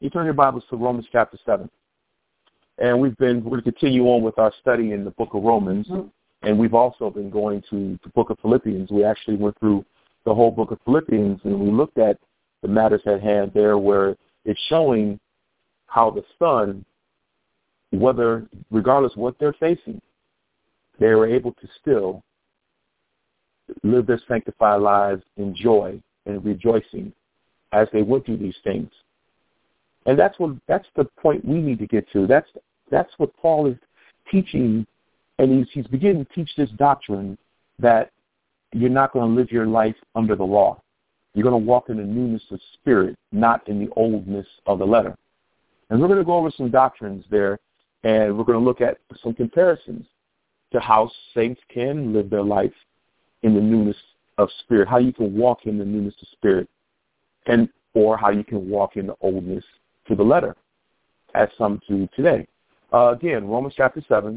You turn your Bibles to Romans chapter 7. And we're going to continue on with our study in the book of Romans. And we've also been going to the book of Philippians. We actually went through the whole book of Philippians, and we looked at the matters at hand there where it's showing how the Son, regardless of what they're facing, they were able to still live their sanctified lives in joy and rejoicing as they went through these things. And that's the point we need to get to. That's what Paul is teaching, and he's beginning to teach this doctrine that you're not going to live your life under the law. You're going to walk in the newness of spirit, not in the oldness of the letter. And we're going to go over some doctrines there, and we're going to look at some comparisons to how saints can live their life in the newness of spirit, how you can walk in the newness of spirit, or how you can walk in the oldness to the letter, as some do today. Again, Romans chapter 7,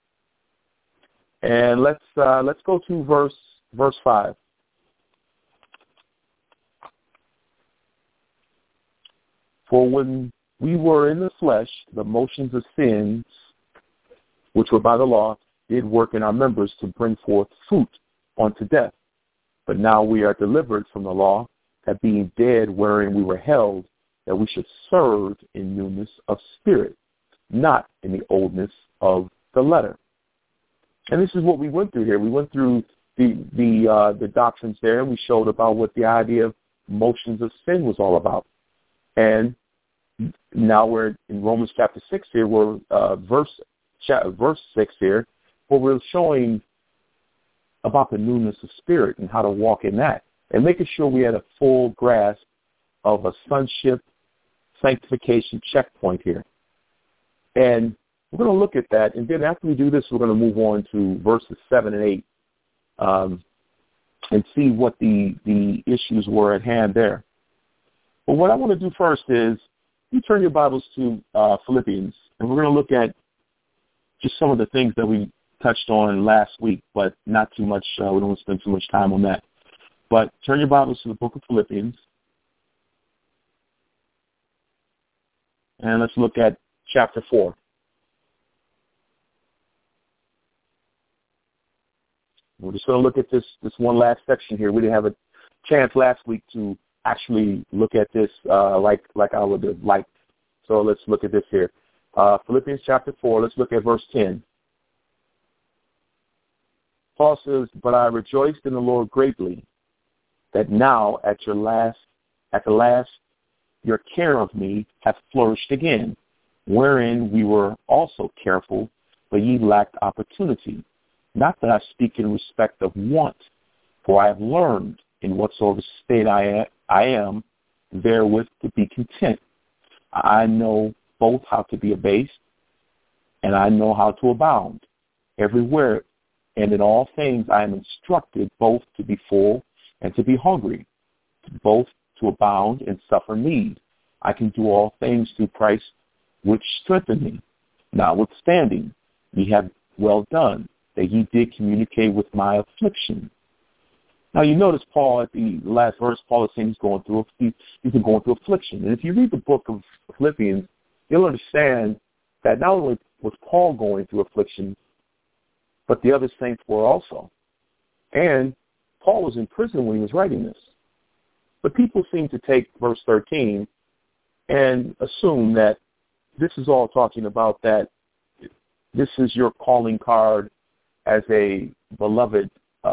and let's go to verse 5. For when we were in the flesh, the motions of sins, which were by the law, did work in our members to bring forth fruit unto death. But now we are delivered from the law, that being dead wherein we were held, that we should serve in newness of spirit, not in the oldness of the letter. And this is what we went through here. We went through the doctrines there, and we showed about what the idea of motions of sin was all about. And now we're in Romans chapter 6 here, we're verse 6 here, where we're showing about the newness of spirit and how to walk in that, and making sure we had a full grasp of a sonship sanctification checkpoint here. And we're going to look at that, and then after we do this, we're going to move on to verses 7 and 8 and see what the issues were at hand there. But what I want to do first is you turn your Bibles to Philippians, and we're going to look at just some of the things that we touched on last week, but not too much. We don't want to spend too much time on that. But turn your Bibles to the book of Philippians, and let's look at chapter 4. We're just going to look at this one last section here. We didn't have a chance last week to actually look at this like I would have liked. So let's look at this here. Philippians chapter 4, let's look at verse 10. Paul says, "But I rejoiced in the Lord greatly, that now at the last your care of me hath flourished again, wherein we were also careful, but ye lacked opportunity. Not that I speak in respect of want, for I have learned in whatsoever state I am, therewith to be content. I know both how to be abased, and I know how to abound. Everywhere and in all things I am instructed both to be full and to be hungry, both to abound and suffer need. I can do all things through Christ, which strengthen me. Notwithstanding, ye have well done, that ye did communicate with my affliction." Now you notice Paul at the last verse, Paul is saying he's been going through affliction. And if you read the book of Philippians, you'll understand that not only was Paul going through affliction, but the other saints were also. And Paul was in prison when he was writing this. But people seem to take verse 13 and assume that this is all talking about that this is your calling card as a beloved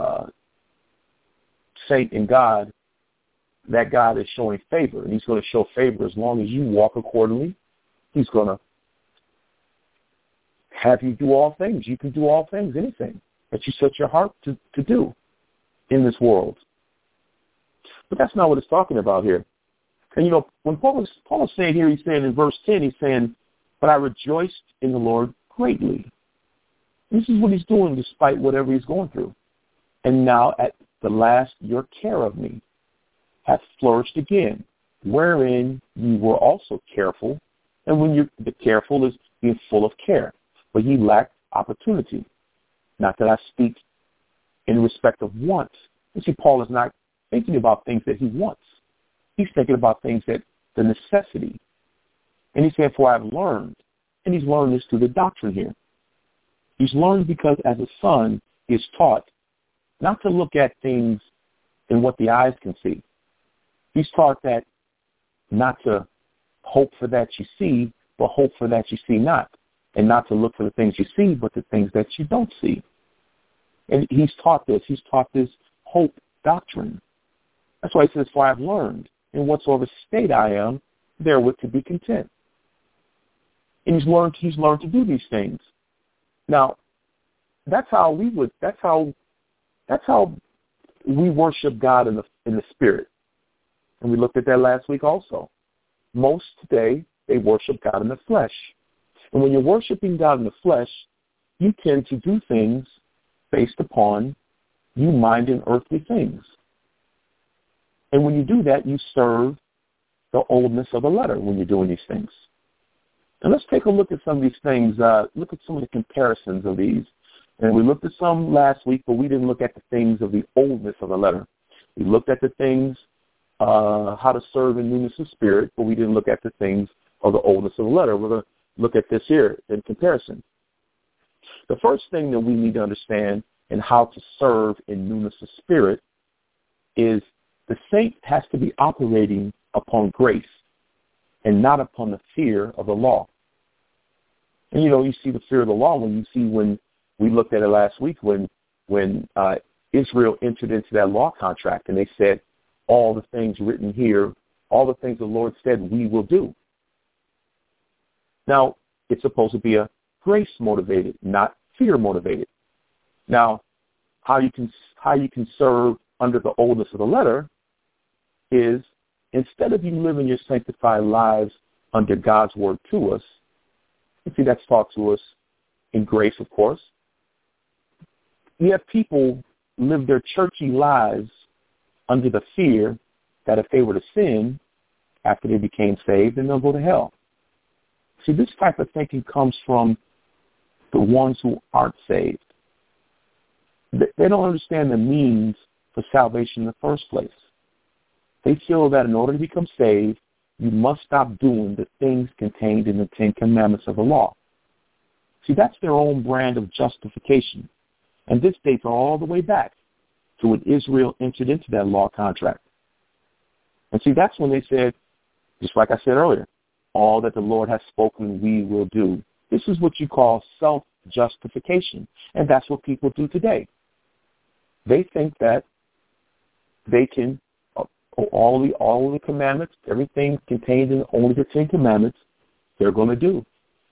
saint in God, that God is showing favor, and he's going to show favor as long as you walk accordingly. He's going to have you do all things. You can do all things, anything that you set your heart to do in this world. But that's not what it's talking about here. And, when Paul is saying here, he's saying in verse 10, he's saying, "But I rejoiced in the Lord greatly." This is what he's doing despite whatever he's going through. "And now at the last your care of me hath flourished again, wherein you were also careful." And when the careful is being full of care, but ye lacked opportunity. Not that I speak in respect of want. You see, Paul is not thinking about things that he wants. He's thinking about things that the necessity And he said, for I've learned. And he's learned this through the doctrine here. He's learned because as a son is taught not to look at things in what the eyes can see. He's taught that not to hope for that you see, but hope for that you see not. And not to look for the things you see, but the things that you don't see. And he's taught this. He's taught this hope doctrine. That's why he says, for I've learned in whatsoever state I am, therewith to be content. And he's learned to do these things. Now, that's how we worship God in the spirit. And we looked at that last week also. Most today, they worship God in the flesh. And when you're worshiping God in the flesh, you tend to do things based upon you minding earthly things. And when you do that, you serve the oldness of the letter when you're doing these things. And let's take a look at some of these things. Look at some of the comparisons of these. And we looked at some last week, but we didn't look at the things of the oldness of the letter. We looked at the things, how to serve in newness of spirit, but we didn't look at the things of the oldness of the letter. We're going to look at this here in comparison. The first thing that we need to understand in how to serve in newness of spirit is the saint has to be operating upon grace and not upon the fear of the law. And, you see the fear of the law when we looked at it last week when Israel entered into that law contract and they said, all the things written here, all the things the Lord said we will do. Now, it's supposed to be a grace-motivated, not fear-motivated. Now, how you can serve under the oldness of the letter is instead of you living your sanctified lives under God's word to us, you see that's taught to us in grace, of course. You have people live their churchy lives under the fear that if they were to sin after they became saved, then they'll go to hell. See, this type of thinking comes from the ones who aren't saved. They don't understand the means for salvation in the first place. They feel that in order to become saved, you must stop doing the things contained in the 10 Commandments of the law. See, that's their own brand of justification. And this dates all the way back to when Israel entered into that law contract. And see, that's when they said, just like I said earlier, all that the Lord has spoken we will do. This is what you call self-justification. And that's what people do today. They think that they can, all the commandments, everything contained in only the 10 Commandments, they're going to do.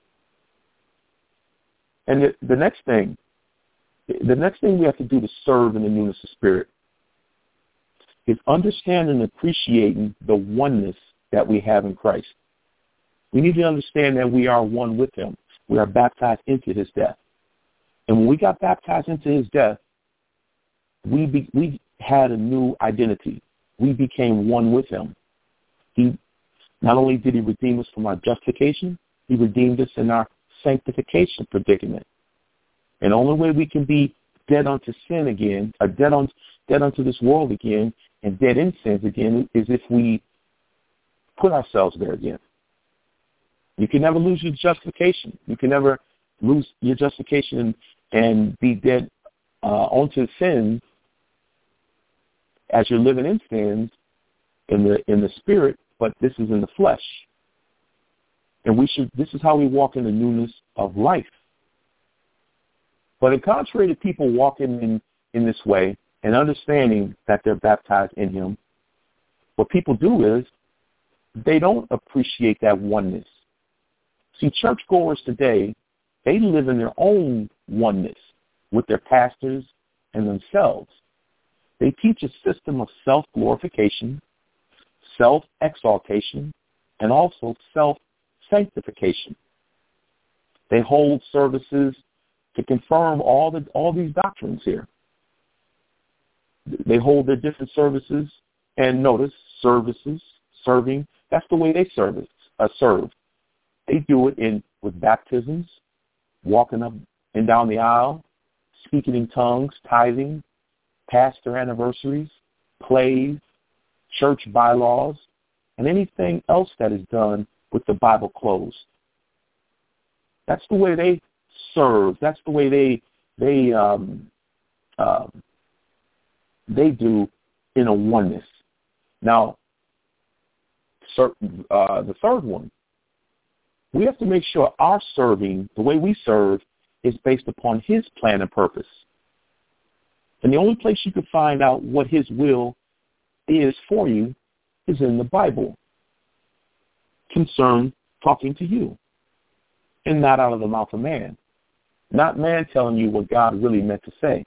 And the next thing we have to do to serve in the newness of spirit is understanding and appreciating the oneness that we have in Christ. We need to understand that we are one with him. We are baptized into his death. And when we got baptized into his death, we had a new identity. We became one with him. Not only did he redeem us from our justification, he redeemed us in our sanctification predicament. And the only way we can be dead unto sin again, or dead unto this world again, and dead in sins again, is if we put ourselves there again. You can never lose your justification. You can never lose your justification and be dead onto sin as you're living in sins in the spirit, but this is in the flesh. And this is how we walk in the newness of life. But in contrary to people walking in this way and understanding that they're baptized in him, what people do is they don't appreciate that oneness. See, churchgoers today, they live in their own oneness with their pastors and themselves. They teach a system of self-glorification, self-exaltation, and also self-sanctification. They hold services to confirm all these doctrines here. They hold their different services, and notice, serving, that's the way they serve. They do it with baptisms, walking up and down the aisle, speaking in tongues, tithing, pastor anniversaries, plays, church bylaws, and anything else that is done with the Bible closed. That's the way they serve. That's the way they do in a oneness. Now, the third one, we have to make sure our serving, the way we serve, is based upon his plan and purpose. And the only place you can find out what his will is for you is in the Bible, concerned talking to you, and not out of the mouth of man. Not man telling you what God really meant to say.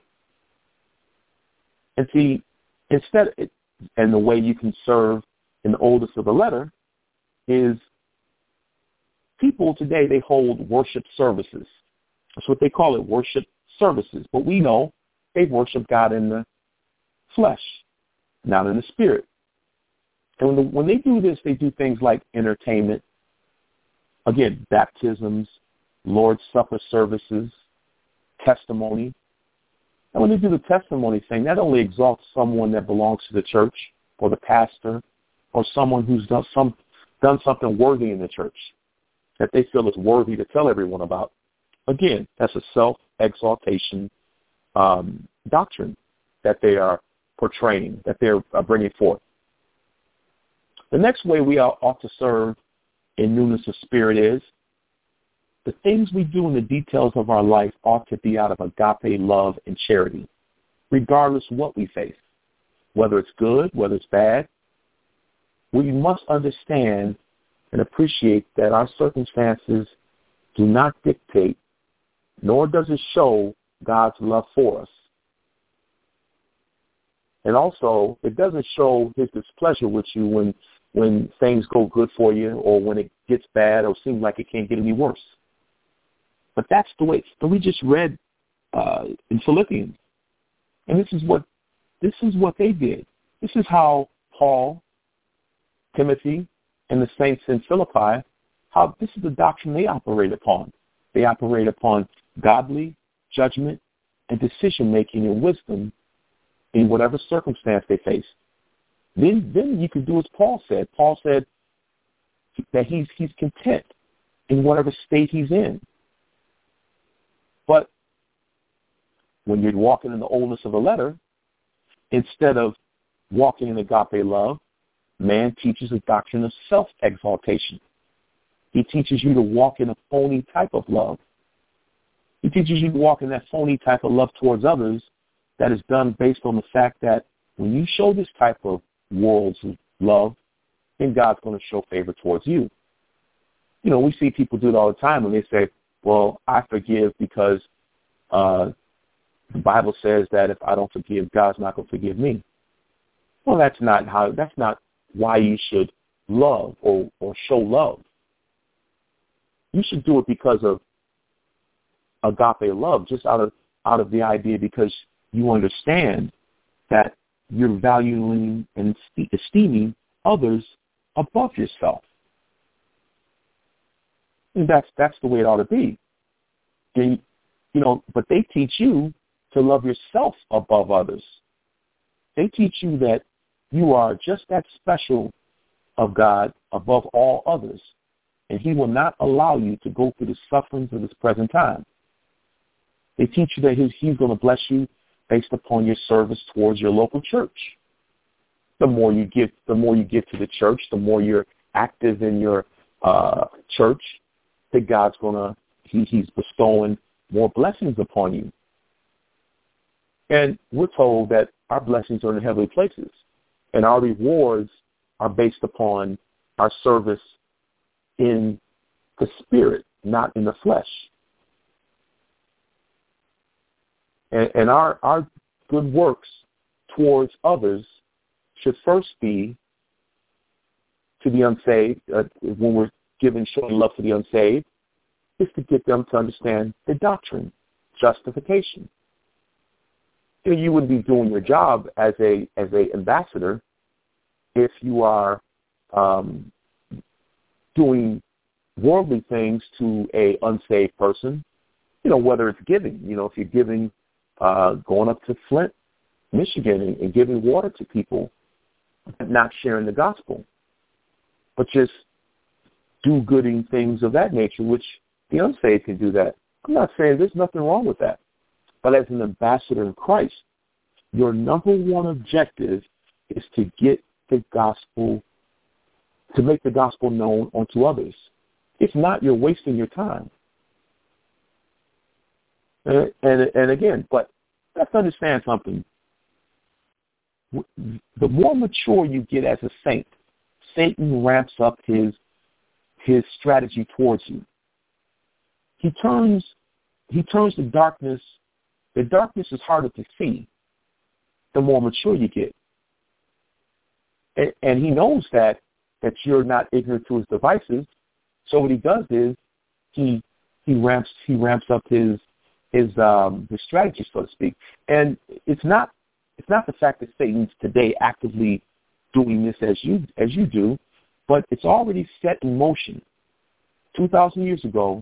And see, and the way you can serve in the oldest of the letter is people today, they hold worship services. That's what they call it, worship services. But we know they worship God in the flesh, not in the spirit. And when they do this, they do things like entertainment, again, baptisms, Lord's Supper services, testimony. And when they do the testimony thing, that only exalts someone that belongs to the church or the pastor or someone who's done something worthy in the church that they feel is worthy to tell everyone about. Again, that's a self-exaltation doctrine that they are portraying, that they're bringing forth. The next way we ought to serve in newness of spirit is the things we do in the details of our life ought to be out of agape love and charity, regardless of what we face, whether it's good, whether it's bad. We must understand and appreciate that our circumstances do not dictate, nor does it show God's love for us. And also, it doesn't show his displeasure with you when things go good for you or when it gets bad or seems like it can't get any worse. But that's the way. So we just read in Philippians, and this is what they did. This is how Paul, Timothy, and the saints in Philippi, how this is the doctrine they operate upon. They operate upon godly judgment and decision-making and wisdom in whatever circumstance they face. Then you can do as Paul said. Paul said that he's content in whatever state he's in. But when you're walking in the oldness of the letter, instead of walking in agape love, man teaches a doctrine of self-exaltation. He teaches you to walk in a phony type of love. He teaches you to walk in that phony type of love towards others that is done based on the fact that when you show this type of world's love, then God's going to show favor towards you. You know, we see people do it all the time when they say, well, I forgive because the Bible says that if I don't forgive, God's not going to forgive me. Well, that's not why you should love or show love. You should do it because of agape love, just out of the idea because you understand that you're valuing and esteeming others above yourself. And that's the way it ought to be. And, but they teach you to love yourself above others. They teach you that you are just that special of God above all others, and he will not allow you to go through the sufferings of this present time. They teach you that he's going to bless you based upon your service towards your local church. The more you give to the church, the more you're active in your church, that God's he's bestowing more blessings upon you. And we're told that our blessings are in the heavenly places, and our rewards are based upon our service in the spirit, not in the flesh. And our good works towards others should first be to the unsaved, when we're showing love to the unsaved, is to get them to understand the doctrine, justification. You wouldn't be doing your job as a ambassador if you are doing worldly things to a unsaved person. Whether it's giving. If you're giving, going up to Flint, Michigan, and giving water to people, not sharing the gospel, but just do-gooding things of that nature, which the unsaved can do that. I'm not saying there's nothing wrong with that. But as an ambassador in Christ, your number one objective is to get the gospel, to make the gospel known unto others. If not, you're wasting your time. And again, but let's understand something. The more mature you get as a saint, Satan ramps up his strategy towards you. He turns the darkness. The darkness is harder to see the more mature you get. And he knows that you're not ignorant to his devices. So what he does is he ramps up his strategy, so to speak. And it's not the fact that Satan's today actively doing this as you do, but it's already set in motion 2,000 years ago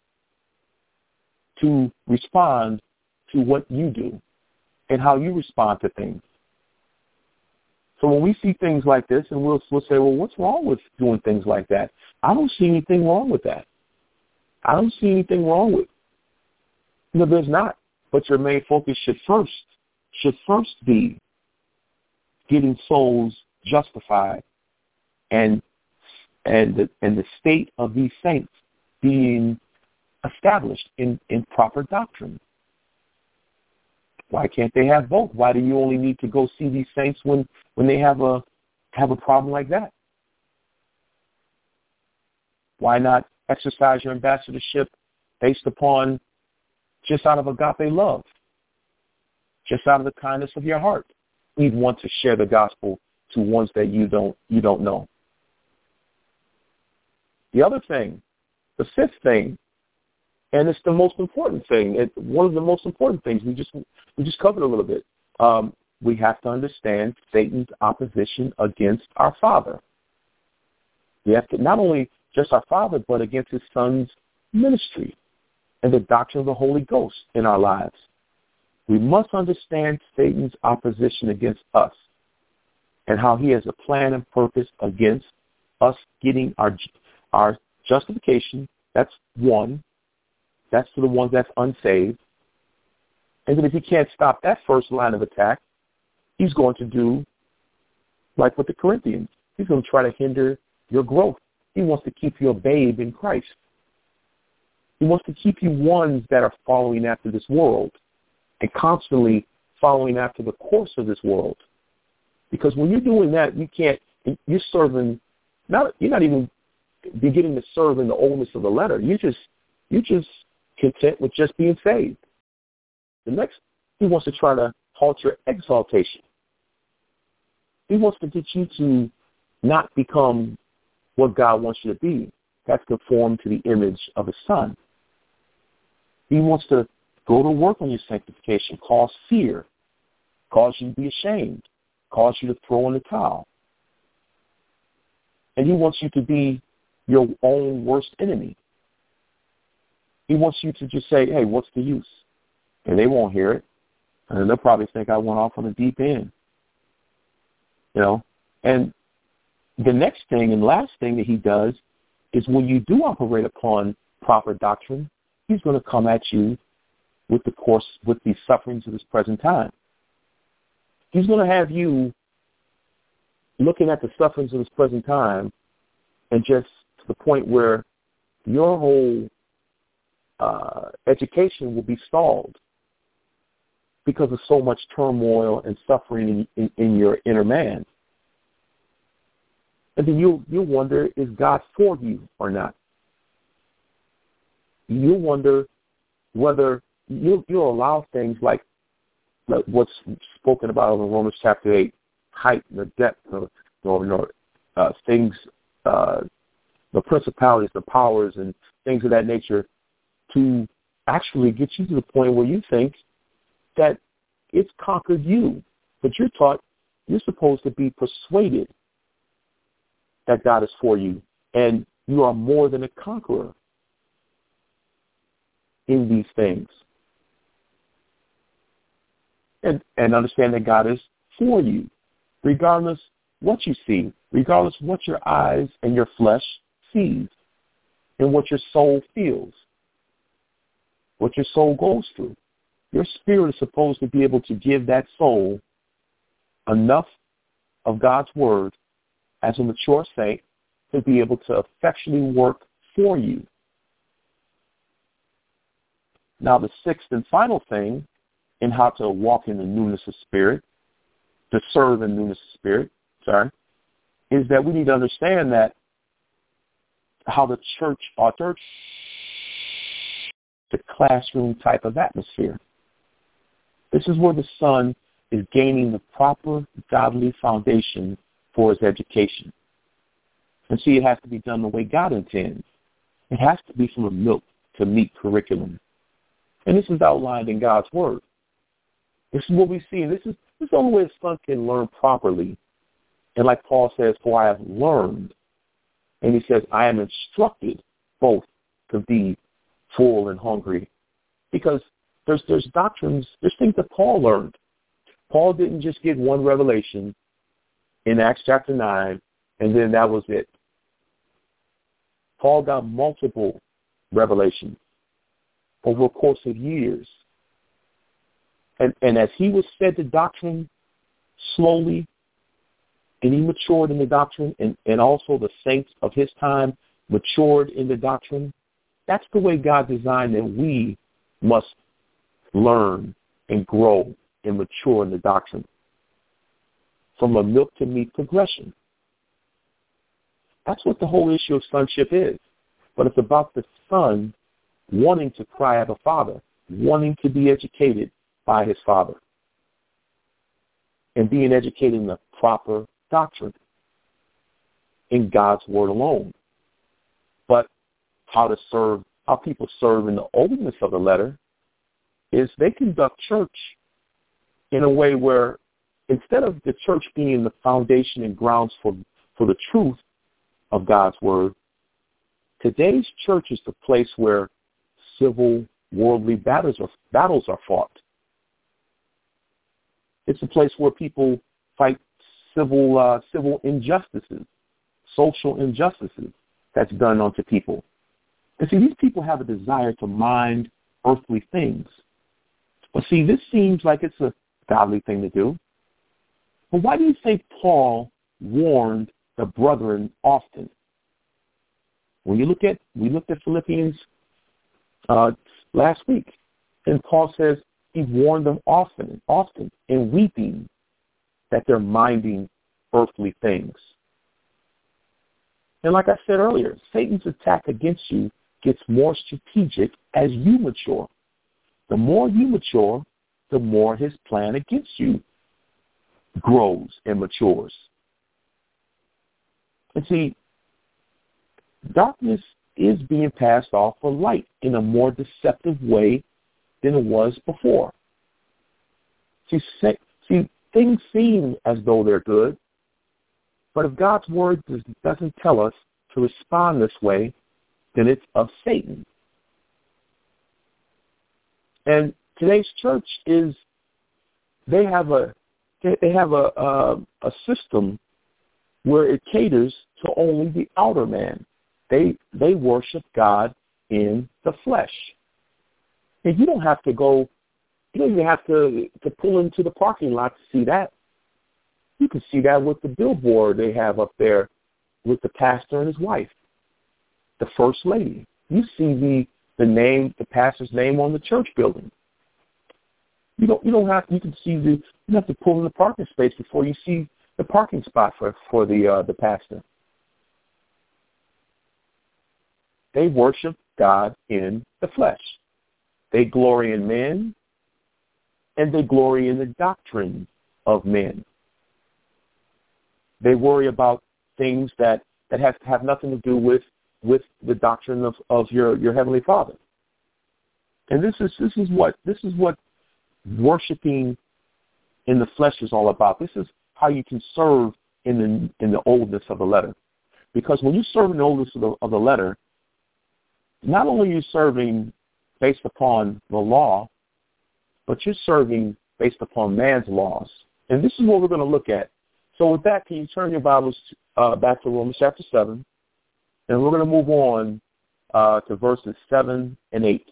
to respond to what you do and how you respond to things. So when we see things like this, and we'll say, well, what's wrong with doing things like that? I don't see anything wrong with that. I don't see anything wrong with it. No, there's not. But your main focus should first be getting souls justified and the state of these saints being established in proper doctrine. Why can't they have both? Why do you only need to go see these saints when they have a problem like that? Why not exercise your ambassadorship based upon just out of agape love, just out of the kindness of your heart? You'd want to share the gospel to ones that you don't know. The other thing, the fifth thing, and it's the most important thing. One of the most important things we just covered a little bit. We have to understand Satan's opposition against our Father. We have to not only just our Father, but against His Son's ministry and the doctrine of the Holy Ghost in our lives. We must understand Satan's opposition against us and how he has a plan and purpose against us getting our justification. That's one. That's to the ones that's unsaved. And then if he can't stop that first line of attack, he's going to do like with the Corinthians. He's going to try to hinder your growth. He wants to keep you a babe in Christ. He wants to keep you ones that are following after this world and constantly following after the course of this world. Because when you're doing that, you're serving, you're not even beginning to serve in the oldness of the letter. You're just content with just being saved. The next, he wants to try to halt your exaltation. He wants to get you to not become what God wants you to be. That's conformed to the image of His Son. He wants to go to work on your sanctification, cause fear, cause you to be ashamed, cause you to throw in the towel. And he wants you to be your own worst enemy. He wants you to just say, hey, what's the use? And they won't hear it. And they'll probably think I went off on the deep end. And the next thing and last thing that he does is when you do operate upon proper doctrine, he's going to come at you with the sufferings of this present time. He's going to have you looking at the sufferings of this present time and just to the point where your whole education will be stalled because of so much turmoil and suffering in your inner man. And then you'll wonder, is God for you or not? You'll wonder whether you'll allow things like what's spoken about in Romans chapter 8, height and the depth of things, the principalities, the powers, and things of that nature, to actually get you to the point where you think that it's conquered you. But you're taught you're supposed to be persuaded that God is for you, and you are more than a conqueror in these things. And understand that God is for you, regardless what you see, regardless what your eyes and your flesh sees. in what your soul feels, what your soul goes through. Your spirit is supposed to be able to give that soul enough of God's word as a mature saint to be able to effectually work for you. Now, the sixth and final thing in how to walk in the newness of spirit, to serve in newness of spirit, is that we need to understand that how the church ought the classroom type of atmosphere. This is where the son is gaining the proper godly foundation for his education. And see, it has to be done the way God intends. It has to be from a milk to meat curriculum. And this is outlined in God's word. This is what we see. And this is the only way the son can learn properly. And like Paul says, for I have learned. And he says, I am instructed both to be full and hungry. Because there's doctrines, there's things that Paul learned. Paul didn't just get one revelation in Acts chapter 9, and then that was it. Paul got multiple revelations over a course of years. And as he was fed the doctrine slowly, and he matured in the doctrine, and also the saints of his time matured in the doctrine, that's the way God designed that we must learn and grow and mature in the doctrine. From a milk to meat progression. That's what the whole issue of sonship is. But it's about the son wanting to cry out, Father, wanting to be educated by his father, and being educated in the proper doctrine in God's word alone. But how people serve in the oldness of the letter is they conduct church in a way where instead of the church being the foundation and grounds for the truth of God's word, today's church is the place where civil, worldly battles are fought. It's a place where people fight civil injustices, social injustices that's done unto people. And see, these people have a desire to mind earthly things. But see, this seems like it's a godly thing to do. But why do you think Paul warned the brethren often? When we looked at Philippians last week, and Paul says he warned them often, and weeping that they're minding earthly things. And like I said earlier, Satan's attack against you gets more strategic as you mature. The more you mature, the more his plan against you grows and matures. And see, darkness is being passed off for light in a more deceptive way than it was before. See, things seem as though they're good, but if God's word doesn't tell us to respond this way, then it's of Satan. And today's church they have a system where it caters to only the outer man. They worship God in the flesh. And you don't have to go, you don't even have to pull into the parking lot to see that. You can see that with the billboard they have up there with the pastor and his wife, the first lady. You see the pastor's name on the church building. You can have to pull in the parking space before you see the parking spot for the pastor. They worship God in the flesh. They glory in men, and they glory in the doctrine of men. They worry about things that have nothing to do with the doctrine of your Heavenly Father. And this is what worshiping in the flesh is all about. This is how you can serve in the oldness of the letter. Because when you serve in the oldness of the letter, not only are you serving based upon the law, but you're serving based upon man's laws. And this is what we're going to look at. So with that, can you turn your Bibles back to Romans chapter 7, and we're going to move on to verses 7 and 8.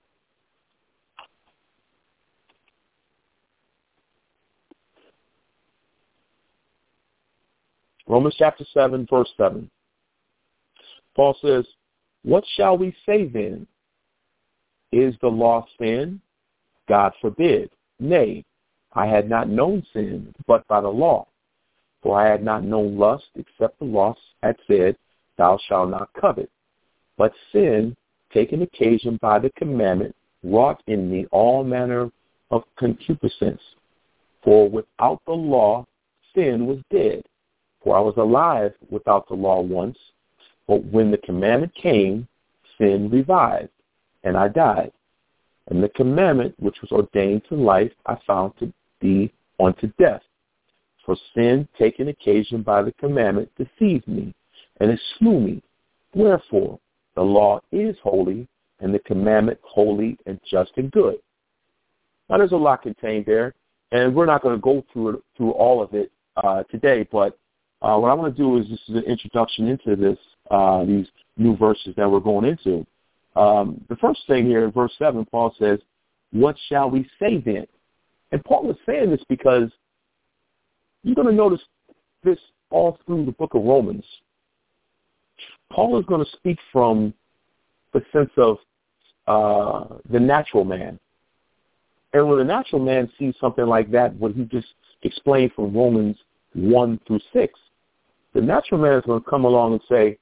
Romans chapter 7, verse 7. Paul says, what shall we say then? Is the law sin? God forbid. Nay, I had not known sin but by the law. For I had not known lust except the law had said, thou shalt not covet. But sin, taking occasion by the commandment, wrought in me all manner of concupiscence. For without the law, sin was dead. For I was alive without the law once. But when the commandment came, sin revived, and I died. And the commandment which was ordained to life I found to be unto death. For sin, taking occasion by the commandment, deceived me, and it slew me. Wherefore, the law is holy, and the commandment holy and just and good. Now, there's a lot contained there, and we're not going to go through all of it today, but what I want to do is this is an introduction into these new verses that we're going into. The first thing here in verse 7, Paul says, what shall we say then? And Paul is saying this because you're going to notice this all through the book of Romans. Paul is going to speak from the sense of the natural man. And when the natural man sees something like that, what he just explained from Romans 1 through 6, the natural man is going to come along and say,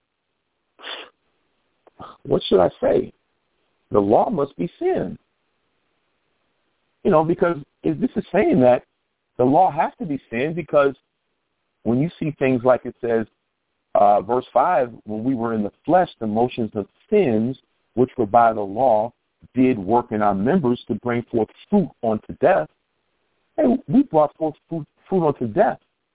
what should I say? The law must be sin. Because this is saying that the law has to be sin, because when you see things like it says, verse 5, when we were in the flesh, the motions of sins, which were by the law, did work in our members to bring forth fruit unto death. Hey, we brought forth fruit unto death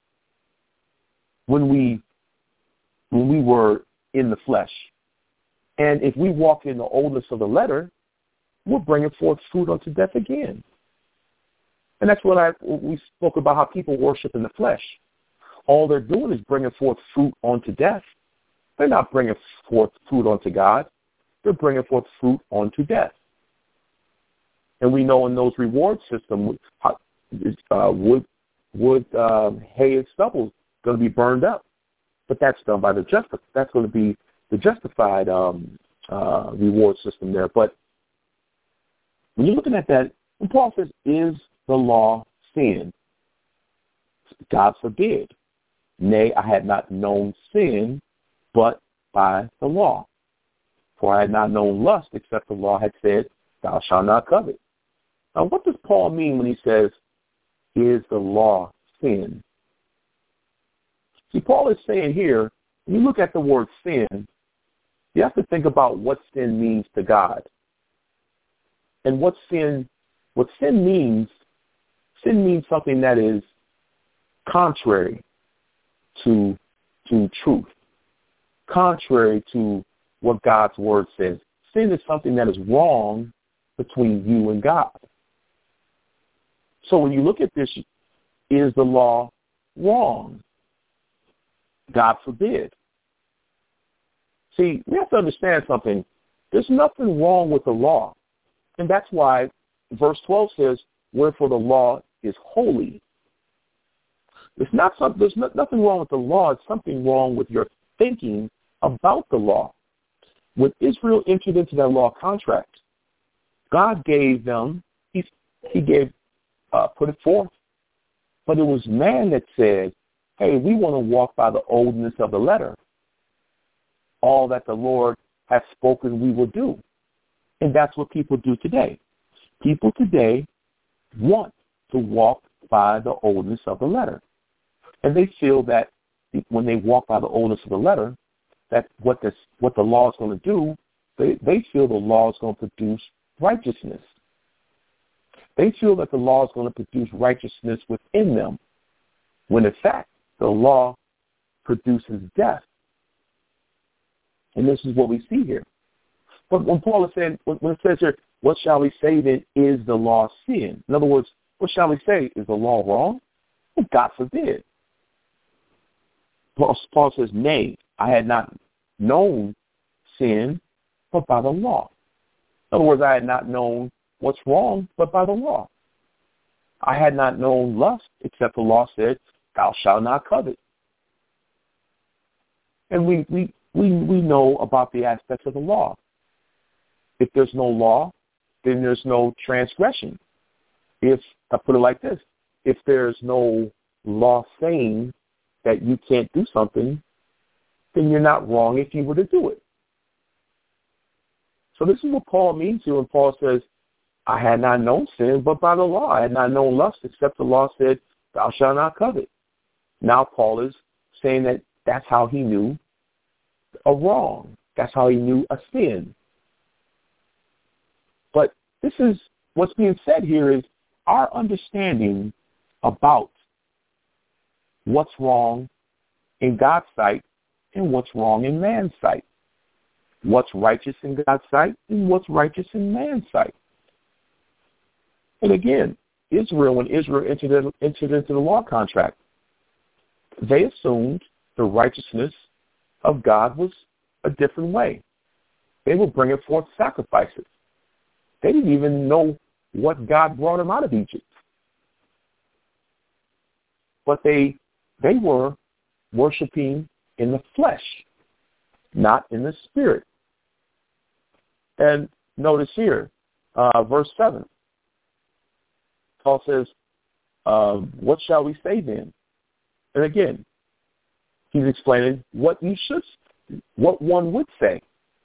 when we were in the flesh. And if we walk in the oldness of the letter, we're bringing forth fruit unto death again. And that's what we spoke about, how people worship in the flesh. All they're doing is bringing forth fruit unto death. They're not bringing forth fruit unto God. They're bringing forth fruit unto death. And we know in those reward systems, wood, hay, and stubble is going to be burned up. But that's done by that's going to be the justified reward system there. But when you're looking at that, when Paul says, is the law sin? God forbid. Nay, I had not known sin but by the law. For I had not known lust except the law had said, thou shalt not covet. Now, what does Paul mean when he says, is the law sin? See, Paul is saying here, when you look at the word sin, you have to think about what sin means to God. And what sin means something that is contrary to truth, contrary to what God's word says. Sin is something that is wrong between you and God. So when you look at this, is the law wrong? God forbid. See, we have to understand something. There's nothing wrong with the law. And that's why verse 12 says, wherefore the law is holy. There's nothing wrong with the law. It's something wrong with your thinking about the law. When Israel entered into that law contract, God gave them, he put it forth. But it was man that said, hey, we want to walk by the oldness of the letter. All that the Lord has spoken we will do. And that's what people do today. People today want to walk by the oldness of the letter. And they feel that when they walk by the oldness of the letter, that what the law is going to do, they feel the law is going to produce righteousness. They feel that the law is going to produce righteousness within them, when in fact the law produces death. And this is what we see here. But when Paul is saying, when it says here, what shall we say then, is the law sin? In other words, what shall we say? Is the law wrong? Well, God forbid. Paul says, nay, I had not known sin but by the law. In other words, I had not known what's wrong, but by the law. I had not known lust, except the law said, thou shalt not covet. And we know about the aspects of the law. If there's no law, then there's no transgression. If, I put it like this, if there's no law saying that you can't do something, then you're not wrong if you were to do it. So this is what Paul means here when Paul says, I had not known sin, but by the law. I had not known lust, except the law said, thou shalt not covet. Now Paul is saying that that's how he knew a wrong. That's how he knew a sin. But this is what's being said here is our understanding about what's wrong in God's sight and what's wrong in man's sight. What's righteous in God's sight and what's righteous in man's sight. And again, when Israel entered into the law contract, they assumed the righteousness of God was a different way. They were bringing forth sacrifices. They didn't even know what God brought them out of Egypt. But they were worshiping in the flesh, not in the spirit. And notice here, verse 7. Paul says, what shall we say then? And again, he's explaining what one would say.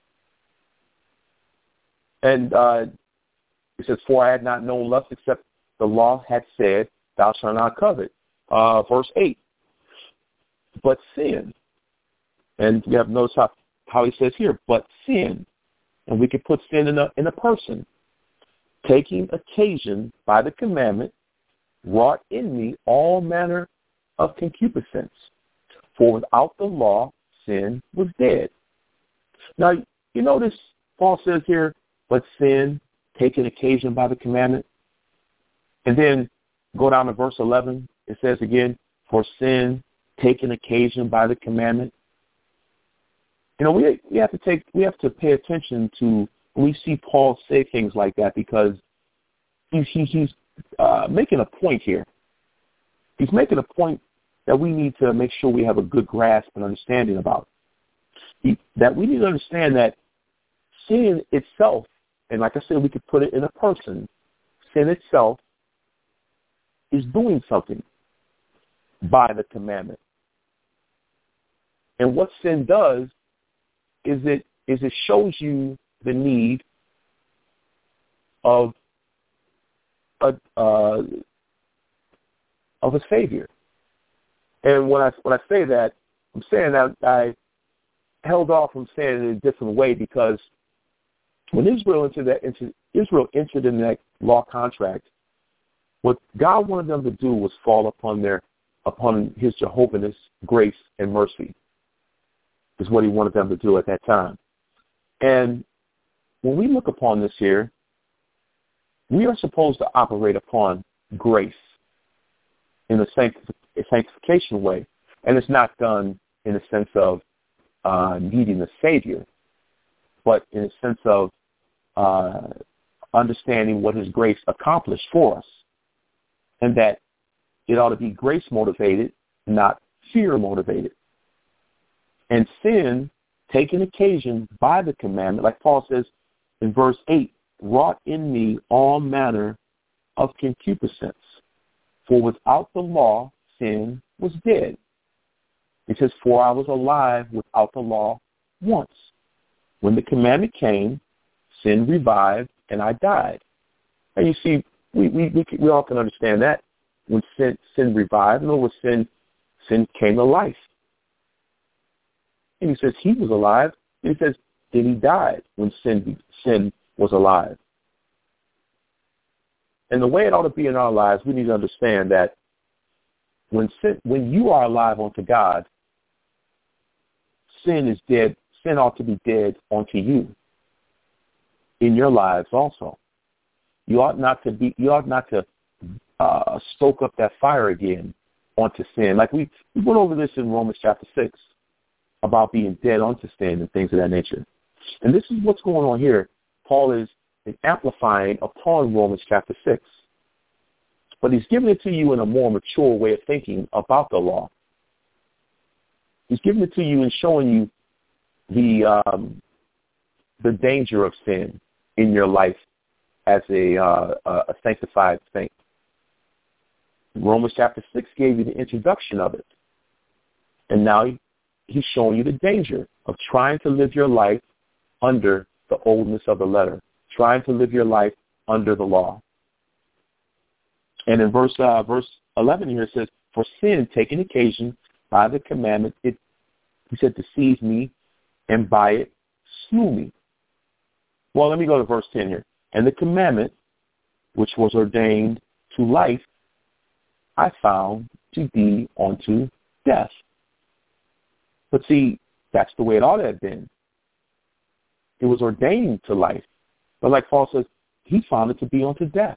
And he says, for I had not known lust except the law had said, thou shalt not covet. Verse 8. But sin. And you have noticed how he says here, but sin. And we can put sin in a person. Taking occasion by the commandment, wrought in me all manner of concupiscence. For without the law, sin was dead. Now, you notice Paul says here, but sin, taking occasion by the commandment. And then go down to verse 11. It says again, for sin, taking occasion by the commandment. You know, we have to pay attention to when we see Paul say things like that, because he's making a point here. He's making a point that we need to make sure we have a good grasp and understanding about. That we need to understand that sin itself, and like I said, we could put it in a person, sin itself is doing something by the commandment. And what sin does is it shows you the need of a savior. And when I say that, I'm saying that I held off from saying it in a different way, because when Israel entered in that law contract, what God wanted them to do was fall upon his Jehovah's grace and mercy, is what he wanted them to do at that time. And when we look upon this here, we are supposed to operate upon grace in a sanctification way. And it's not done in the sense of needing a savior, but in the sense of understanding what his grace accomplished for us, and that it ought to be grace motivated, not fear motivated. And sin, taking occasion by the commandment, like Paul says in verse 8, wrought in me all manner of concupiscence. For without the law, sin was dead. It says, for I was alive without the law once. When the commandment came, sin revived, and I died. And you see, we all can understand that. When sin revived, in other words, sin came to life. And he says he was alive. And he says, then he died when sin was alive. And the way it ought to be in our lives, we need to understand that when you are alive unto God, sin is dead. Sin ought to be dead unto you in your lives also. You ought not to stoke up that fire again onto sin. Like we went over this in Romans chapter 6 about being dead unto sin and things of that nature. And this is what's going on here. Paul is amplifying upon Romans chapter 6. But he's giving it to you in a more mature way of thinking about the law. He's giving it to you and showing you the danger of sin in your life as a sanctified saint. Romans chapter 6 gave you the introduction of it. And now he's showing you the danger of trying to live your life under the oldness of the letter, trying to live your life under the law. And in verse 11 here it says, for sin taking occasion by the commandment, he said, deceived me, and by it slew me. Well, let me go to verse 10 here. And the commandment, which was ordained to life, I found to be unto death. But see, that's the way it ought to have been. It was ordained to life. But like Paul says, he found it to be unto death.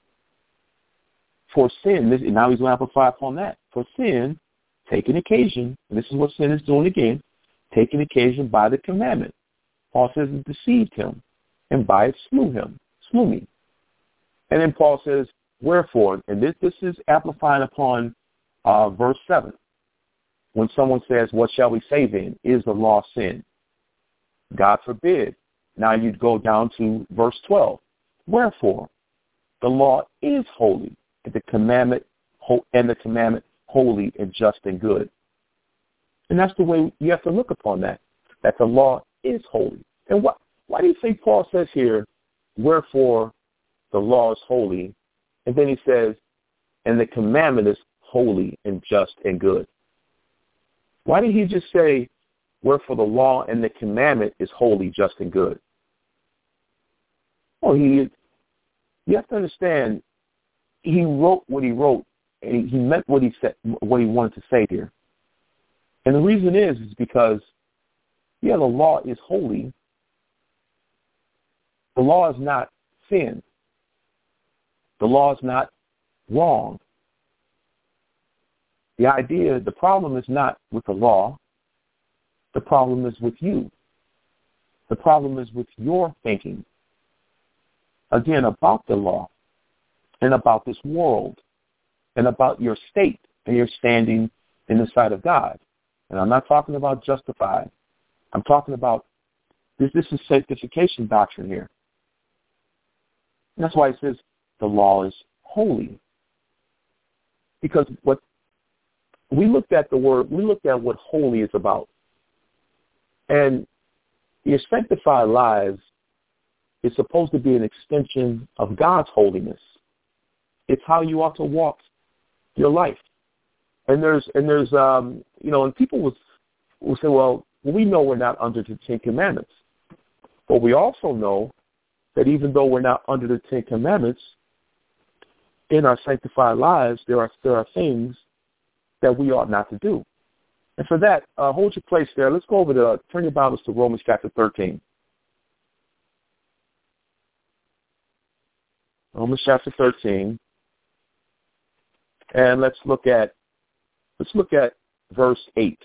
For sin, now he's going to amplify upon that. For sin, taking occasion, and this is what sin is doing again, taking occasion by the commandment. Paul says it deceived him, and by it slew me. And then Paul says, wherefore, and this is amplifying upon verse 7. When someone says, what shall we say then? Is the law sin? God forbid. Now you'd go down to verse 12. Wherefore, the law is holy, and the commandment holy and just and good. And that's the way you have to look upon that the law is holy. And why do you think Paul says here, wherefore the law is holy, and then he says, and the commandment is holy and just and good? Why did he just say, wherefore the law and the commandment is holy, just, and good? Well, you have to understand, he wrote what he wrote, and he meant what he said, what he wanted to say here. And the reason is because, the law is holy. The law is not sin. The law is not wrong. The problem is not with the law. The problem is with you. The problem is with your thinking. Again, about the law and about this world and about your state and your standing in the sight of God. And I'm not talking about justified. I'm talking about this is sanctification doctrine here. And that's why it says the law is holy. Because we looked at what holy is about. And your sanctified lives is supposed to be an extension of God's holiness. It's how you ought to walk your life. And there's and people will say, well, we know we're not under the Ten Commandments. But we also know that even though we're not under the Ten Commandments, in our sanctified lives, there are things that we ought not to do. And for that, hold your place there. Let's go over turn your Bibles to Romans chapter 13. Romans chapter 13. And let's look at verse 8.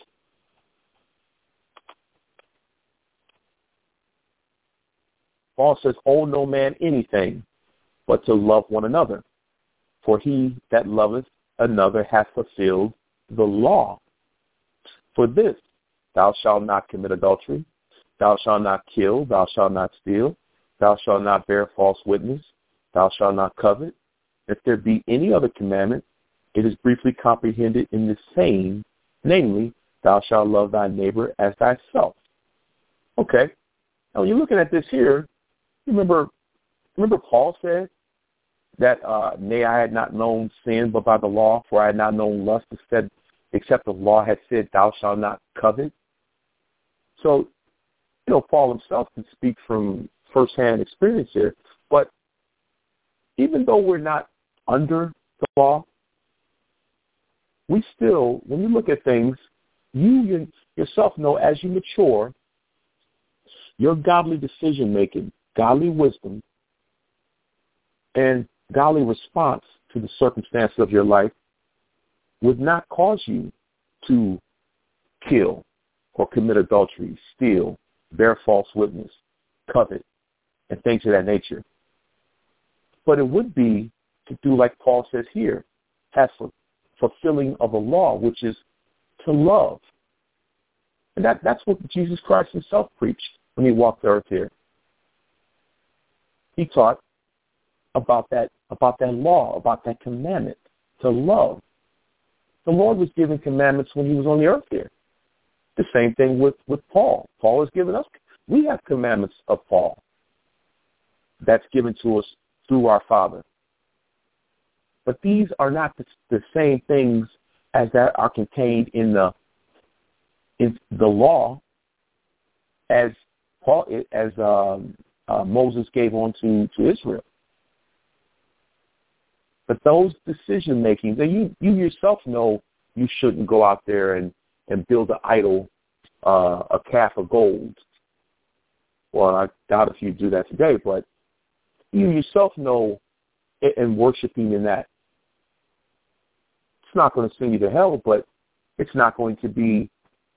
Paul says, owe no man anything but to love one another. For he that loveth another hath fulfilled the law. For this, thou shalt not commit adultery, thou shalt not kill, thou shalt not steal, thou shalt not bear false witness, thou shalt not covet. If there be any other commandment, it is briefly comprehended in the same, namely, thou shalt love thy neighbor as thyself. Okay. Now, when you're looking at this here, remember Paul said that, nay, I had not known sin but by the law, for I had not known lust except the law had said, thou shalt not covet. So, Paul himself can speak from firsthand experience here. But even though we're not under the law, we still, when you look at things, you yourself know as you mature, your godly decision-making, godly wisdom, and godly response to the circumstances of your life would not cause you to kill or commit adultery, steal, bear false witness, covet, and things of that nature. But it would be to do like Paul says here, have fulfilling of the law, which is to love. And that's what Jesus Christ himself preached when he walked the earth here. He taught about that law, about that commandment, to love. The Lord was giving commandments when he was on the earth here. The same thing with Paul. Paul has given us, we have commandments of Paul that's given to us through our Father. But these are not the same things as that are contained in the law as Moses gave on to Israel. But those decision making, you yourself know you shouldn't go out there and build an idol, a calf of gold. Well, I doubt if you do that today, but you yourself know, and worshiping in that, it's not going to send you to hell, but it's not going to be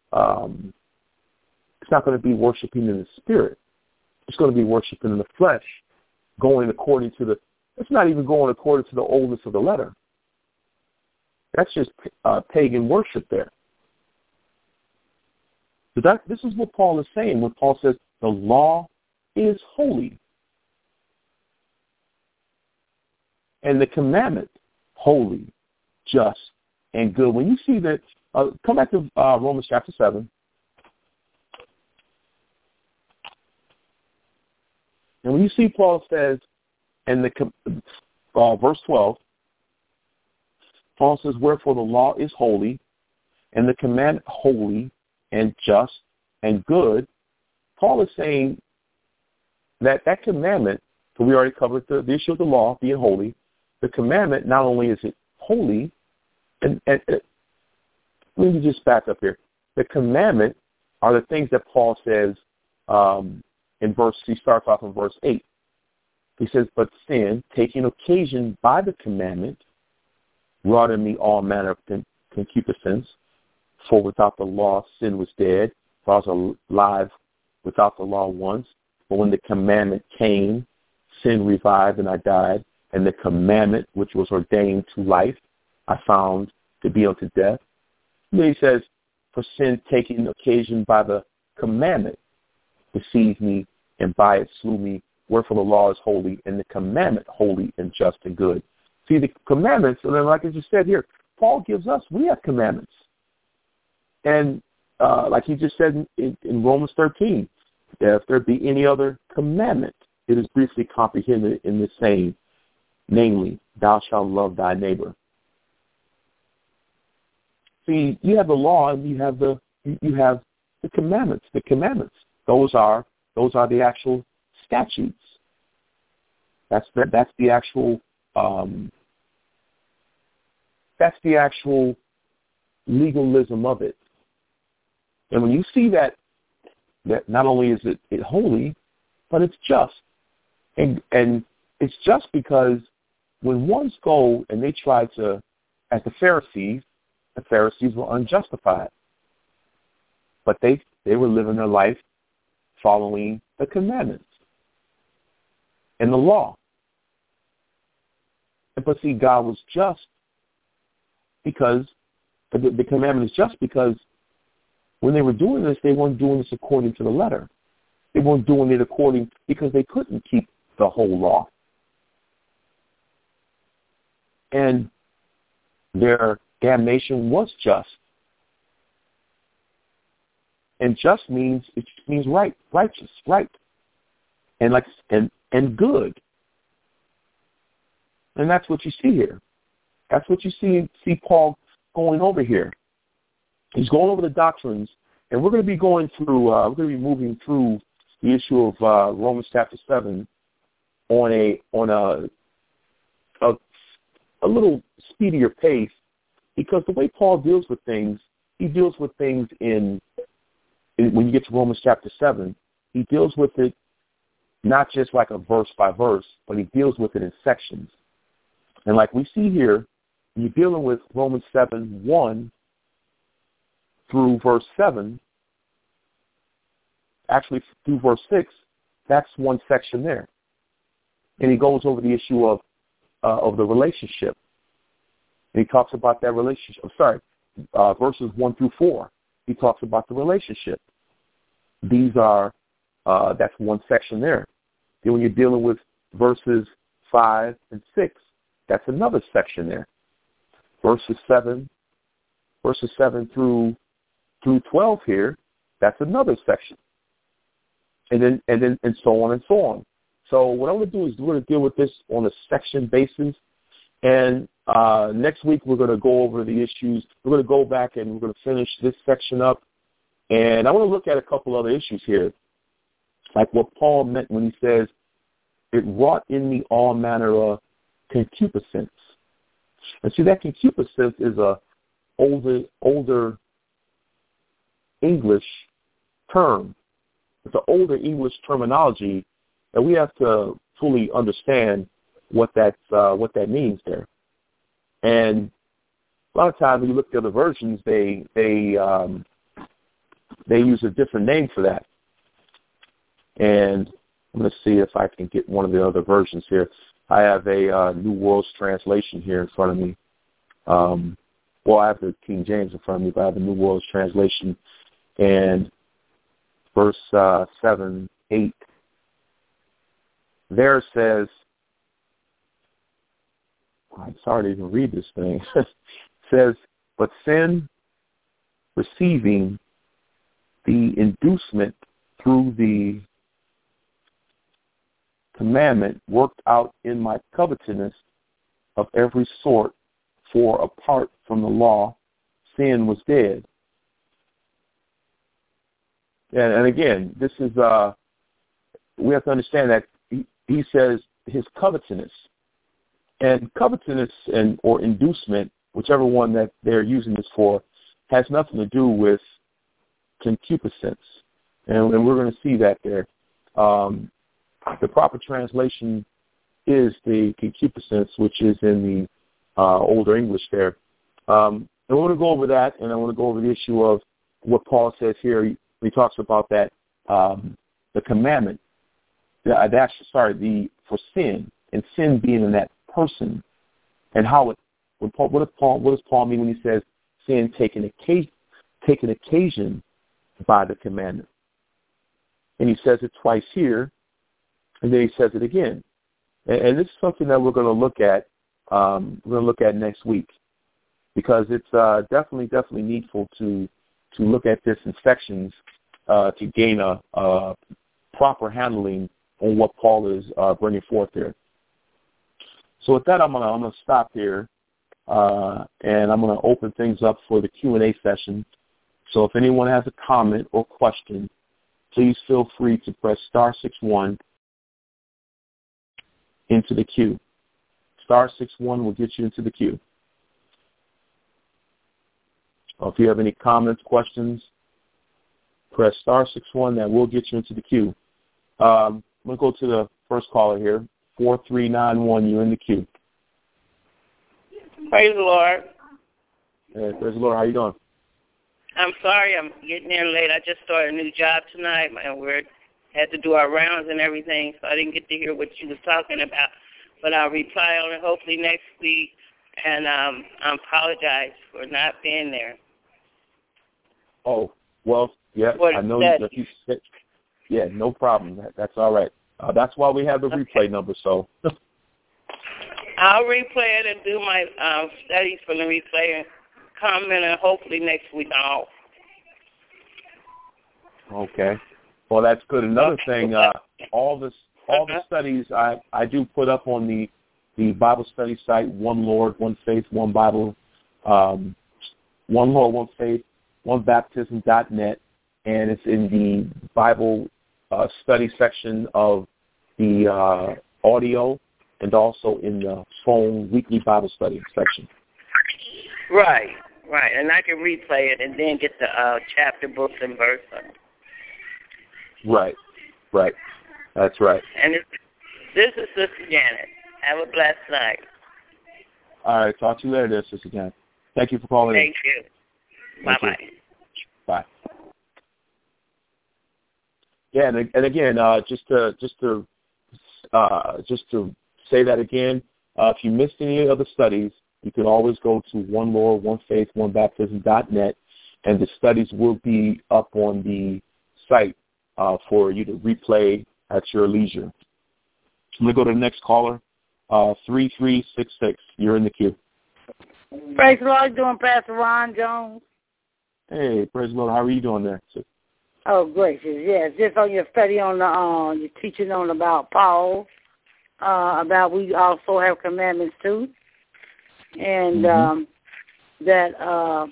worshiping in the spirit. It's going to be worshiping in the flesh, going according to it's not even going according to the oldness of the letter. That's just pagan worship there. So this is what Paul is saying when Paul says the law is holy. And the commandment, holy, just, and good. When you see that, come back to Romans chapter 7. And when you see Paul says, and verse 12, Paul says, wherefore the law is holy, and the commandment holy, and just, and good. Paul is saying that commandment, so we already covered the issue of the law being holy. The commandment, not only is it holy, and let me just back up here. The commandment are the things that Paul says he starts off in verse 8. He says, but sin, taking occasion by the commandment, wrought in me all manner of concupiscence. For without the law, sin was dead. For I was alive without the law once. But when the commandment came, sin revived and I died. And the commandment, which was ordained to life, I found to be unto death. And then he says, for sin taking occasion by the commandment, deceived me, and by it slew me. Wherefore the law is holy, and the commandment holy and just and good. See, the commandments, and then like I just said here, Paul gives us, we have commandments. And like he just said in Romans 13, if there be any other commandment, it is briefly comprehended in the same, namely, thou shalt love thy neighbor. See, you have the law and you have the commandments. The commandments. Those are the actual statutes. That's the actual legalism of it. And when you see that not only is it holy, but it's just. And it's just because when ones go and they try to, as the Pharisees were unjustified. But they were living their life following the commandments and the law. But see, God was just because the commandment is just because when they were doing this, they weren't doing this according to the letter. They weren't doing it because they couldn't keep the whole law. And their damnation was just. And just means right, righteous, right, and good. And that's what you see here. That's what you see Paul going over here. He's going over the doctrines, and we're going to be going through. We're going to be moving through the issue of Romans chapter 7 on a little speedier pace, because the way Paul deals with things, he deals with things in when you get to Romans chapter 7, he deals with it not just like a verse by verse, but he deals with it in sections. And like we see here, you're dealing with Romans 7:1 through verse 7. actually through verse 6, that's one section there. And he goes over the issue of the relationship. And he talks about that relationship. Verses 1 through 4, he talks about the relationship. These are, that's one section there. Then when you're dealing with verses 5 and 6, that's another section there. Verses 7 through 12 here, that's another section. And so on and so on. So what I'm going to do is we're going to deal with this on a section basis. And next week we're going to go over the issues. We're going to go back and we're going to finish this section up. And I want to look at a couple other issues here, like what Paul meant when he says, it wrought in me all manner of concupiscence. And see, that concupiscence is a older English term. It's an older English terminology that we have to fully understand what that means there. And a lot of times when you look at other versions, they use a different name for that. And I'm going to see if I can get one of the other versions here. I have a New World's Translation here in front of me. I have the King James in front of me, but I have the New World's Translation. And verse 7, 8, there it says, I'm sorry to even read this thing. It says, but sin, receiving the inducement through the commandment, worked out in my covetousness of every sort, for apart from the law, sin was dead. And again, this is, we have to understand that he says his covetousness. And covetousness or inducement, whichever one that they're using this for, has nothing to do with concupiscence. And we're going to see that there. The proper translation is the concupiscence, which is in the older English there. And I want to go over that, and I want to go over the issue of what Paul says here. He talks about that, the commandment, for sin, and sin being in that person, and how what does Paul mean when he says sin taking occasion by the commandment? And he says it twice here, and then he says it again. And this is something that we're going to look at. We're going to look at next week, because it's definitely needful to look at this in sections to gain a proper handling on what Paul is bringing forth there. So with that, I'm gonna stop here, and I'm gonna open things up for the Q&A session. So if anyone has a comment or question, please feel free to press *61 into the queue. *61 will get you into the queue. If you have any comments, questions, press *61. That will get you into the queue. I'm going to go to the first caller here. 4391, you're in the queue. Praise the Lord. Hey, praise the Lord. How you doing? I'm sorry I'm getting there late. I just started a new job tonight, and we had to do our rounds and everything, so I didn't get to hear what you was talking about. But I'll reply on it hopefully next week, and I apologize for not being there. Oh, well, yeah, I know that you said, yeah, no problem. That's all right. That's why we have the replay number, so. I'll replay it and do my studies for the replay and comment, and hopefully next week I'm off. Okay. Well, that's good. Another thing, all the studies I do put up on the Bible study site, One Lord, One Faith, One Bible, One Lord, One Faith, OneBaptism.net, and it's in the Bible study section of the audio, and also in the phone weekly Bible study section. Right, and I can replay it and then get the chapter, books, and verse on it. Right, that's right. And this is Sister Janet. Have a blessed night. All right, talk to you later, Sister Janet. Thank you for calling in. Thank you. Bye-bye. Bye. Yeah, and again, just to say that again, if you missed any of the studies, you can always go to One Lord, One Faith, One Baptism.net, and the studies will be up on the site for you to replay at your leisure. I'm going to go to the next caller, 3366. You're in the queue. Praise the Lord. How you doing, Pastor Ron Jones? Hey, praise the Lord. How are you doing there? Oh, gracious, yes. Just on your study on the, your teaching on about Paul, about we also have commandments too, and that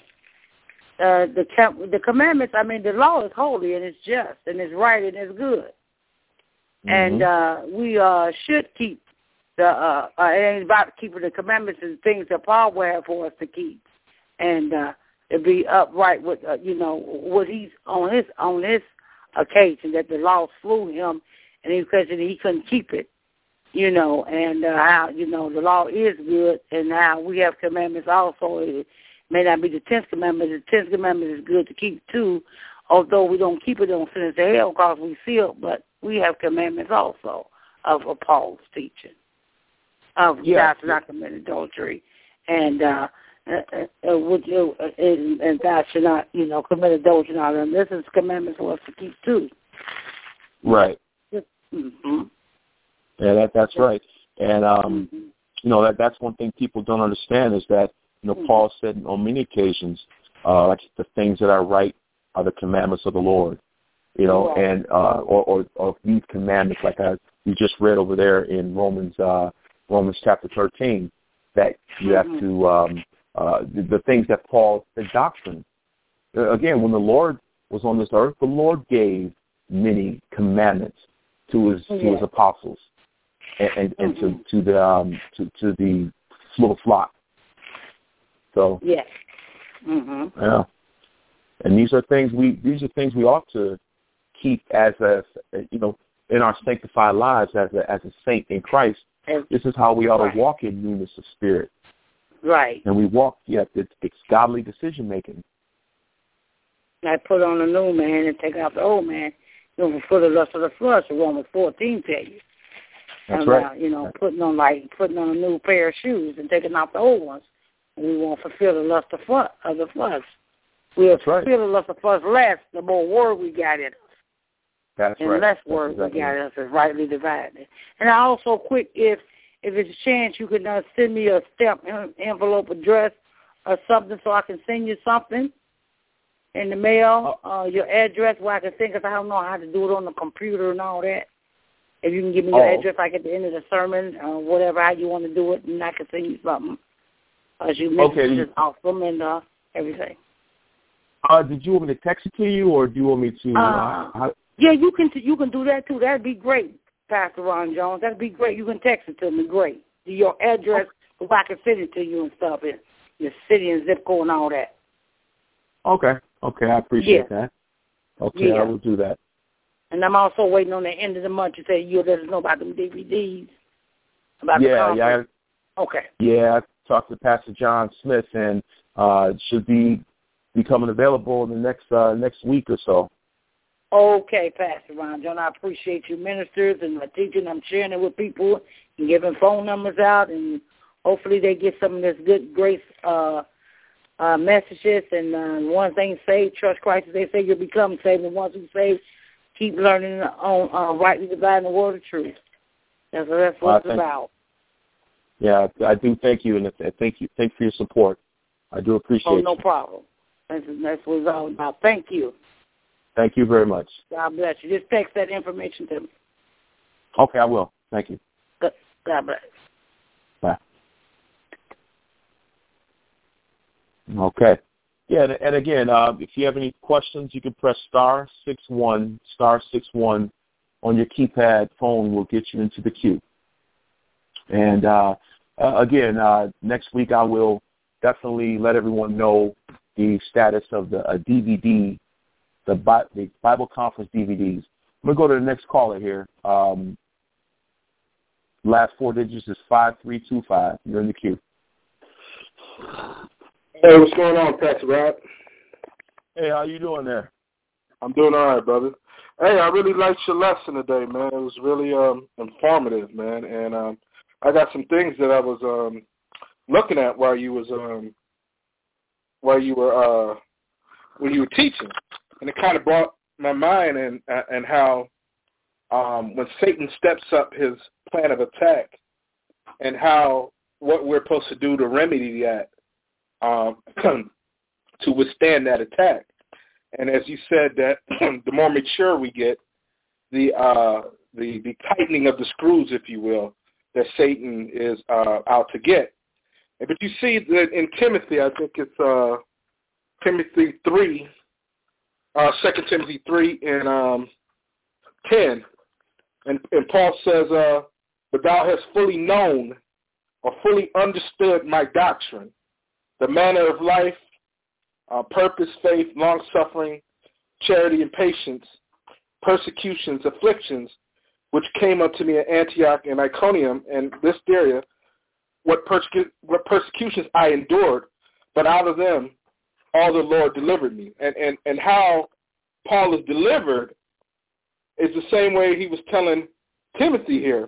the commandments, I mean, the law is holy and it's just and it's right and it's good. And we should keep the it ain't about keeping the commandments and things that Paul will have for us to keep, and to be upright with what he's on his occasion, that the law slew him, and because he couldn't keep it, and how the law is good, and how we have commandments also. It may not be the 10th commandment. The 10th commandment is good to keep too, although we don't keep it, don't send us to hell because we seal, but we have commandments also of Paul's teaching. Thou shalt not commit adultery, and thou shalt not, commit adultery. And this is commandments for us to keep too. Right. Mm-hmm. Yeah, that's right. And that's one thing people don't understand is that Paul said on many occasions, like the things that are right are the commandments of the Lord. And or these commandments, like we just read over there in Romans chapter 13, that you have to the things that Paul, the doctrine. Again, when the Lord was on this earth, the Lord gave many commandments to his apostles and to the little flock. So yeah, and these are things we ought to keep as in our sanctified lives as a saint in Christ. This is how we ought to walk in newness of spirit. Right. And we walk, it's godly decision making. I put on the new man and take out the old man. For the lust of the flesh, Romans 14 tell you. That's and, right. Putting on a new pair of shoes and taking off the old ones. And we won't fulfill the lust of the flesh. We'll fulfill the lust of the flesh less, the more word we got in us. That's and right. less word we got in us is rightly divided. And I also quick, if it's a chance, you can send me a stamp envelope address or something so I can send you something in the mail, your address where I can think, because I don't know how to do it on the computer and all that. If you can give me your address, like at the end of the sermon, whatever, how you want to do it, and I can send you something. As you mentioned, it's awesome and everything. Did you want me to text it to you, or do you want me to? Yeah, you can do that too. That'd be great, Pastor Ron Jones. That'd be great. You can text it to me. Great. Your address, so I can send it to you and stuff, and your city and zip code and all that. Okay, I appreciate that. Okay, I will do that. And I'm also waiting on the end of the month to say you'll let us know about them DVDs. About the conference. Okay. Yeah, I talked to Pastor John Smith, and it should be becoming available in the next week or so. Okay, Pastor Ron John, I appreciate you ministers and my teaching. I'm sharing it with people and giving phone numbers out, and hopefully they get some of this good grace messages. And one thing saved, trust Christ, as they say, you'll become saved. And once you saved, keep learning on rightly dividing the word of truth. That's what it's about. Yeah, I do thank you, and thank you for your support. I do appreciate it. Oh, no problem. That's what it's all about. Thank you. Thank you very much. God bless you. Just text that information to me. Okay, I will. Thank you. God bless. Bye. Okay. Yeah, and again, if you have any questions, you can press *61 on your keypad phone. Will get you into the queue. And again, next week I will definitely let everyone know the status of the DVD, the Bible Conference DVDs. I'm going to go to the next caller here. Last four digits is 5325. You're in the queue. Hey, what's going on, Pastor Rob? Hey, how you doing there? I'm doing all right, brother. Hey, I really liked your lesson today, man. It was really informative, man. And I got some things that I was looking at while you were teaching, and it kind of brought my mind and how when Satan steps up his plan of attack, and how what we're supposed to do to remedy that, to withstand that attack. And as you said, that the more mature we get, the tightening of the screws, if you will, that Satan is out to get. But you see that in Timothy, I think it's Timothy 3, 2 Timothy 3 and 10, and Paul says, but thou hast fully known or fully understood my doctrine, the manner of life, purpose, faith, long-suffering, charity, and patience, persecutions, afflictions, which came unto me at Antioch and Iconium and Lystra, what persecutions I endured, but out of them all the Lord delivered me. And how Paul is delivered is the same way he was telling Timothy here,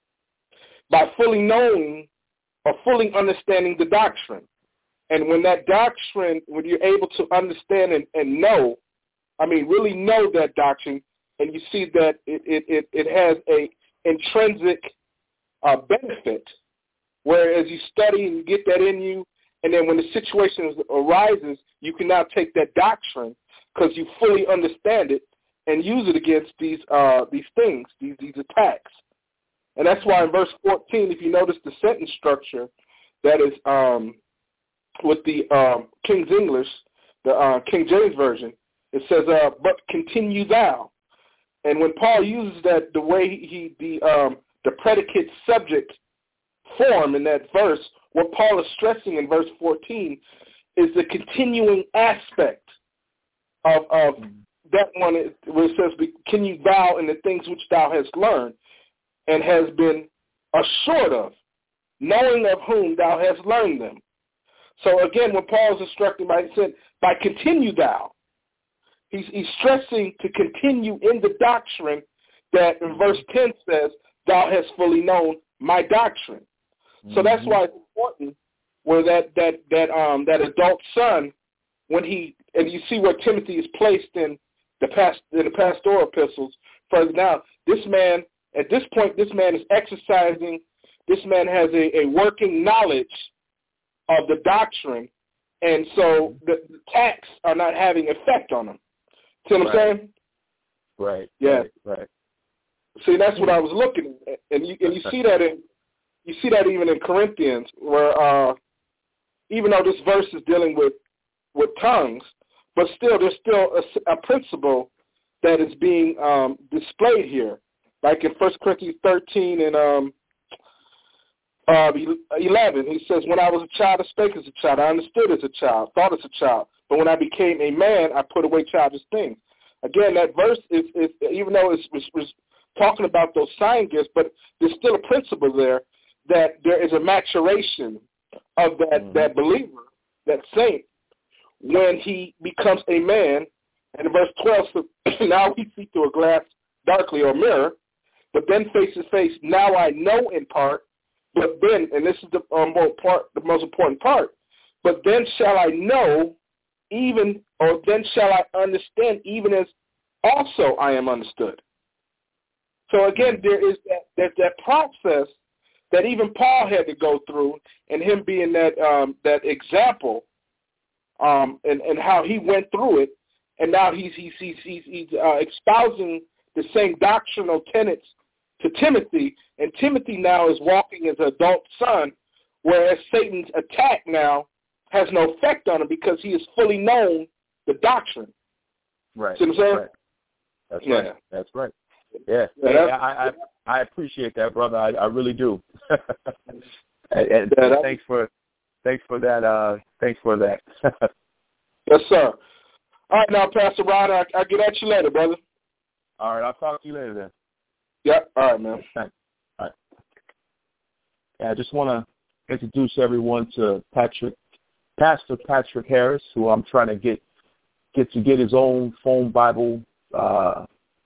by fully knowing or fully understanding the doctrine. And when that doctrine, when you're able to understand and know, I mean, really know that doctrine, and you see that it has a intrinsic benefit, whereas you study and you get that in you, and then when the situation arises, you can now take that doctrine because you fully understand it and use it against these things, these attacks. And that's why in verse 14, if you notice the sentence structure, that is with the King's English, the King James Version, it says, but continue thou. And when Paul uses that, the way the predicate subject form in that verse, what Paul is stressing in verse 14 is the continuing aspect of that one, where it says, continue thou in the things which thou hast learned and has been assured of, knowing of whom thou hast learned them. So again, when Paul is instructing, he said, by continue thou, he's stressing to continue in the doctrine that in verse 10 says, thou hast fully known my doctrine. Mm-hmm. So that's why it's important where that adult son, when and you see where Timothy is placed in the pastoral epistles, for now, this man, at this point, this man is exercising, this man has a working knowledge of the doctrine, and so the attacks are not having effect on him. See what I'm saying? Right. Yeah. Right. See, that's what I was looking at, and you see that even in Corinthians, where even though this verse is dealing with tongues, but still there's still a principle that is being displayed here, like in 1 Corinthians 13 and 11, he says, when I was a child, I spake as a child, I understood as a child, thought as a child, but when I became a man, I put away childish things. Again, that verse is even though it's talking about those sign gifts, but there's still a principle there that there is a maturation of that believer, that saint, when he becomes a man. And in verse 12 says, now we see through a glass darkly or mirror, but then face to face, now I know in part, but then, and this is the most important part, but then shall I know even, or then shall I understand even as also I am understood. So again, there's that process that even Paul had to go through, and him being that example, and how he went through it, and now he's espousing the same doctrinal tenets to Timothy, and Timothy now is walking as an adult son, whereas Satan's attack now has no effect on him because he has fully known the doctrine. Right. See what I'm saying? Right. That's right. That's right. Yeah. Hey, I appreciate that, brother. I really do. and thanks for that. Thanks for that. Yes, sir. All right, now, Pastor Ron, I'll get at you later, brother. All right, I'll talk to you later then. Yep. All right, man. Thanks. All right. Yeah, I just want to introduce everyone to Pastor Patrick Harris, who I'm trying to get his own phone Bible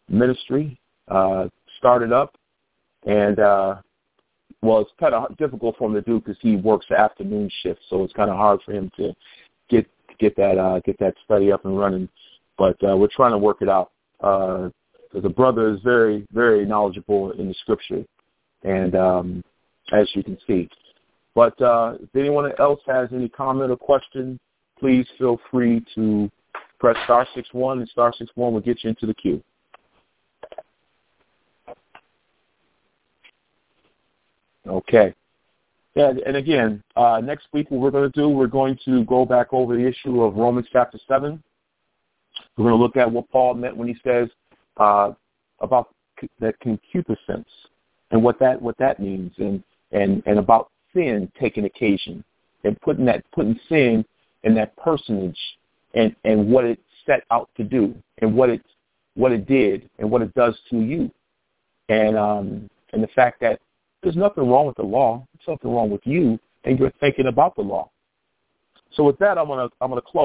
ministry, started up, and well, it's kind of difficult for him to do because he works the afternoon shift, so it's kind of hard for him to get that study up and running. But we're trying to work it out because the brother is very, very knowledgeable in the scripture, and as you can see. But if anyone else has any comment or question, please feel free to press *61, and *61 will get you into the queue. Okay. Yeah, and again, next week what we're going to do, we're going to go back over the issue of Romans chapter 7. We're going to look at what Paul meant when he says about that concupiscence and what that means, and about sin taking occasion, and putting sin in that personage and what it set out to do, and what it did and what it does to you, and the fact that there's nothing wrong with the law. There's something wrong with you, and you're thinking about the law. So with that, I'm gonna close.